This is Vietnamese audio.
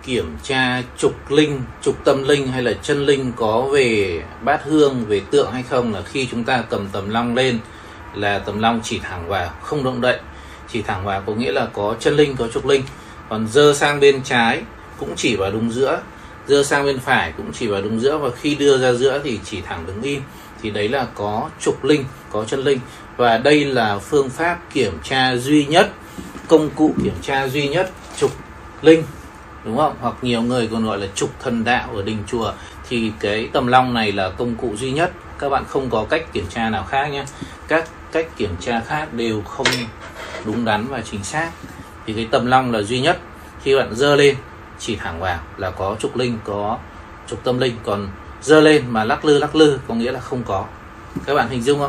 kiểm tra trục linh, trục tâm linh hay là chân linh có về bát hương, về tượng hay không, là khi chúng ta cầm tầm long lên là tầm long chỉ thẳng vào, không động đậy. Chỉ thẳng vào có nghĩa là có chân linh, có trục linh. Còn dơ sang bên trái cũng chỉ vào đúng giữa, dơ sang bên phải cũng chỉ vào đúng giữa, và khi đưa ra giữa thì chỉ thẳng đứng im, thì đấy là có trục linh, có chân linh. Và đây là phương pháp kiểm tra duy nhất, công cụ kiểm tra duy nhất trục linh, đúng không? Hoặc nhiều người còn gọi là trục thần đạo ở đình chùa. Thì cái tầm long này là công cụ duy nhất, các bạn không có cách kiểm tra nào khác nhé. Các cách kiểm tra khác đều không đúng đắn và chính xác. Thì cái tầm long là duy nhất, khi bạn dơ lên chỉ thẳng vào là có trục linh, có trục tâm linh. Còn dơ lên mà lắc lư có nghĩa là không có. Các bạn hình dung không?